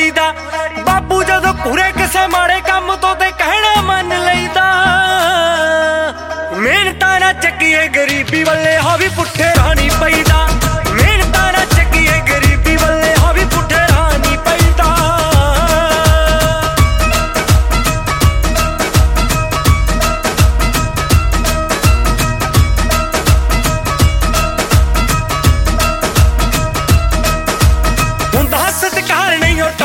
ਲਈਦਾ। ਬਾਪੂ ਜਦੋਂ ਪੂਰੇ ਕਿਸੇ ਮਾੜੇ ਕੰਮ ਤੋਂ ਤੇ ਕਹਿਣਾ ਮੰਨ ਲਈਦਾ। ਮਿਹਨਤਾਂ ਨਾ ਚੱਕੀਏ ਗਰੀਬੀ ਵੱਲੇ ਹੋ ਵੀ ਪੁੱਠੇ ਰਾਹ ਨੀ ਪਈਦਾ।